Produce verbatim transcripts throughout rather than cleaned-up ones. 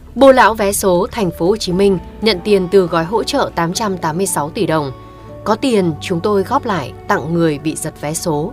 Bô lão vé số thành phố Hồ Chí Minh nhận tiền từ gói hỗ trợ tám trăm tám mươi sáu tỷ đồng. Có tiền chúng tôi góp lại tặng người bị giật vé số.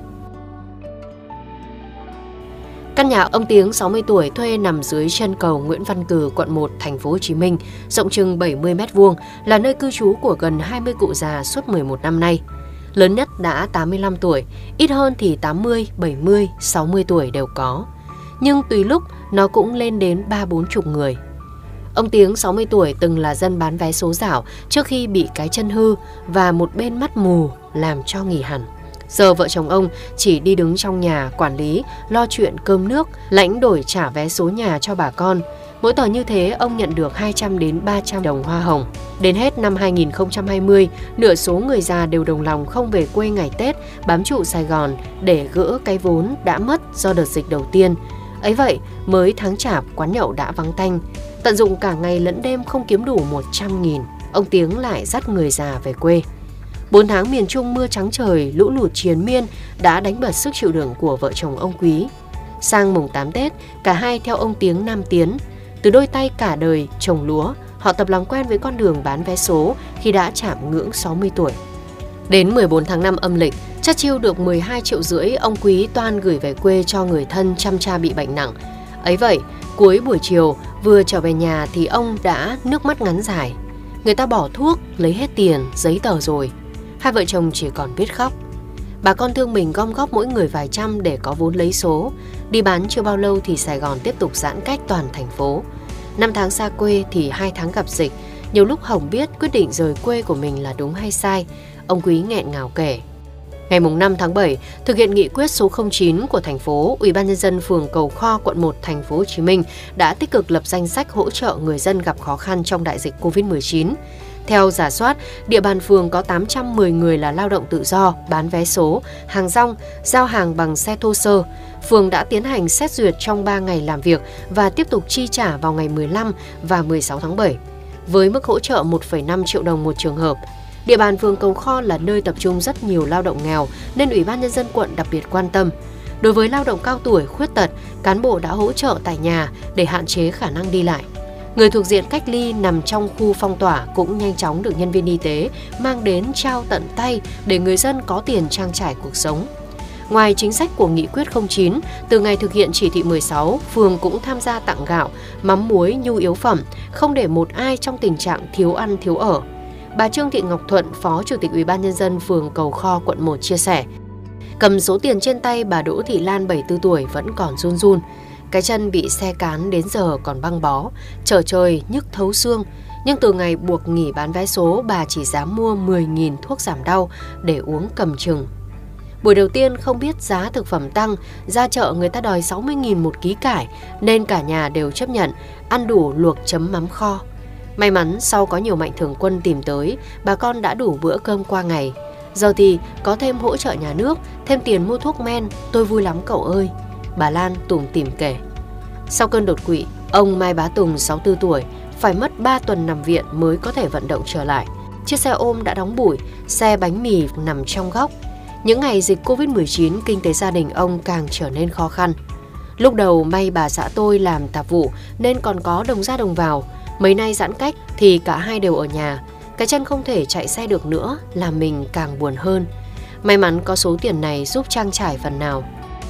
Căn nhà ông Tiếng sáu mươi tuổi thuê nằm dưới chân cầu Nguyễn Văn Cừ, quận một, thành phố Hồ Chí Minh, rộng chừng bảy mươi mét vuông, là nơi cư trú của gần hai mươi cụ già suốt mười một năm nay. Lớn nhất đã tám mươi lăm tuổi, ít hơn thì tám mươi, bảy mươi, sáu mươi tuổi đều có. Nhưng tùy lúc nó cũng lên đến ba bốn chục người. Ông Tiếng sáu mươi tuổi từng là dân bán vé số dạo trước khi bị cái chân hư và một bên mắt mù làm cho nghỉ hẳn. Giờ vợ chồng ông chỉ đi đứng trong nhà quản lý, lo chuyện cơm nước, lãnh đổi trả vé số nhà cho bà con. Mỗi tuần như thế ông nhận được hai trăm đến ba trăm đồng hoa hồng. Đến hết năm hai nghìn không trăm hai mươi, nửa số người già đều đồng lòng không về quê ngày Tết, bám trụ Sài Gòn để gỡ cái vốn đã mất do đợt dịch đầu tiên. Ấy vậy, mới tháng Chạp quán nhậu đã vắng tanh. Tận dụng cả ngày lẫn đêm không kiếm đủ một trăm nghìn, ông Tiếng lại dắt người già về quê. Bốn tháng miền Trung mưa trắng trời, lũ lụt triền miên đã đánh bật sức chịu đựng của vợ chồng ông Quý. Sang mùng tám Tết, cả hai theo ông Tiếng Nam tiến. Từ đôi tay cả đời trồng lúa, họ tập làm quen với con đường bán vé số khi đã chạm ngưỡng sáu mươi tuổi. Đến mười bốn tháng năm âm lịch, chắt chiu được mười hai triệu rưỡi, ông Quý toan gửi về quê cho người thân chăm cha bị bệnh nặng. Ấy vậy, cuối buổi chiều, vừa trở về nhà thì ông đã nước mắt ngắn dài. Người ta bỏ thuốc, lấy hết tiền, giấy tờ rồi. Hai vợ chồng chỉ còn biết khóc. Bà con thương mình gom góp mỗi người vài trăm để có vốn lấy số. Đi bán chưa bao lâu thì Sài Gòn tiếp tục giãn cách toàn thành phố. Năm tháng xa quê thì hai tháng gặp dịch. Nhiều lúc Hồng biết quyết định rời quê của mình là đúng hay sai. Ông Quý nghẹn ngào kể. Ngày năm tháng bảy, thực hiện nghị quyết số không chín của thành phố, Ủy ban nhân dân phường Cầu Kho, quận một, thành phố Hồ Chí Minh đã tích cực lập danh sách hỗ trợ người dân gặp khó khăn trong đại dịch covid mười chín. Theo rà soát, địa bàn phường có tám trăm mười người là lao động tự do, bán vé số, hàng rong, giao hàng bằng xe thô sơ. Phường đã tiến hành xét duyệt trong ba ngày làm việc và tiếp tục chi trả vào ngày mười lăm và mười sáu tháng bảy, với mức hỗ trợ một phẩy năm triệu đồng một trường hợp. Địa bàn phường Cầu Kho là nơi tập trung rất nhiều lao động nghèo nên Ủy ban nhân dân quận đặc biệt quan tâm. Đối với lao động cao tuổi, khuyết tật, cán bộ đã hỗ trợ tại nhà để hạn chế khả năng đi lại. Người thuộc diện cách ly nằm trong khu phong tỏa cũng nhanh chóng được nhân viên y tế mang đến trao tận tay để người dân có tiền trang trải cuộc sống. Ngoài chính sách của nghị quyết không chín, từ ngày thực hiện chỉ thị mười sáu, phường cũng tham gia tặng gạo, mắm muối, nhu yếu phẩm, không để một ai trong tình trạng thiếu ăn thiếu ở. Bà Trương Thị Ngọc Thuận, Phó Chủ tịch Ủy ban nhân dân phường Cầu Kho, quận một chia sẻ. Cầm số tiền trên tay, bà Đỗ Thị Lan bảy mươi tư tuổi vẫn còn run run. Cái chân bị xe cán đến giờ còn băng bó, trở trời nhức thấu xương. Nhưng từ ngày buộc nghỉ bán vé số, bà chỉ dám mua mười nghìn thuốc giảm đau để uống cầm chừng. Buổi đầu tiên không biết giá thực phẩm tăng, ra chợ người ta đòi sáu mươi nghìn một ký cải, nên cả nhà đều chấp nhận, ăn đủ luộc chấm mắm kho. May mắn sau có nhiều mạnh thường quân tìm tới, bà con đã đủ bữa cơm qua ngày. Giờ thì có thêm hỗ trợ nhà nước, thêm tiền mua thuốc men, tôi vui lắm cậu ơi. Bà Lan tủm tỉm kể. Sau cơn đột quỵ, ông Mai Bá Tùng sáu mươi tư tuổi phải mất ba tuần nằm viện mới có thể vận động trở lại. Chiếc xe ôm đã đóng bụi, xe bánh mì nằm trong góc. Những ngày dịch covid mười chín, kinh tế gia đình ông càng trở nên khó khăn. Lúc đầu may bà xã tôi làm tạp vụ nên còn có đồng ra đồng vào. Mấy nay giãn cách thì cả hai đều ở nhà. Cái chân không thể chạy xe được nữa, làm mình càng buồn hơn. May mắn có số tiền này giúp trang trải phần nào.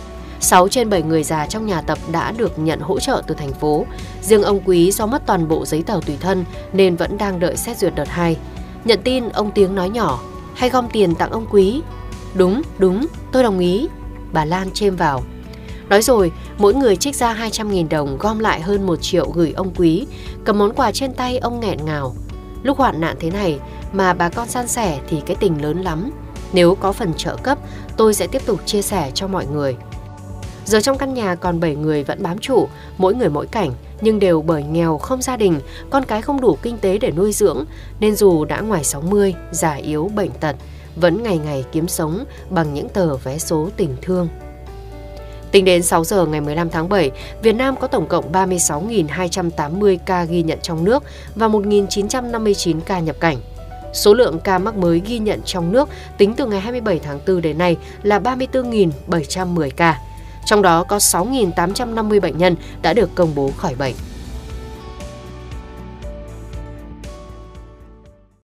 sáu trên bảy người già trong nhà tập đã được nhận hỗ trợ từ thành phố. Riêng ông Quý do mất toàn bộ giấy tờ tùy thân nên vẫn đang đợi xét duyệt đợt hai. Nhận tin, ông Tiếng nói nhỏ, hay gom tiền tặng ông Quý. Đúng, đúng, tôi đồng ý. Bà Lan chêm vào. Nói rồi, mỗi người trích ra hai trăm nghìn đồng, gom lại hơn một triệu gửi ông Quý. Cầm món quà trên tay, ông nghẹn ngào. Lúc hoạn nạn thế này mà bà con san sẻ thì cái tình lớn lắm. Nếu có phần trợ cấp, tôi sẽ tiếp tục chia sẻ cho mọi người. Giờ trong căn nhà còn bảy người vẫn bám trụ, mỗi người mỗi cảnh, nhưng đều bởi nghèo không gia đình, con cái không đủ kinh tế để nuôi dưỡng, nên dù đã ngoài sáu mươi, già yếu bệnh tật, vẫn ngày ngày kiếm sống bằng những tờ vé số tình thương. Tính đến sáu giờ ngày mười lăm tháng bảy, Việt Nam có tổng cộng ba mươi sáu nghìn hai trăm tám mươi ca ghi nhận trong nước và một nghìn chín trăm năm mươi chín ca nhập cảnh. Số lượng ca mắc mới ghi nhận trong nước tính từ ngày hai mươi bảy tháng tư đến nay là ba mươi tư nghìn bảy trăm mười ca. Trong đó có sáu nghìn tám trăm năm mươi bệnh nhân đã được công bố khỏi bệnh.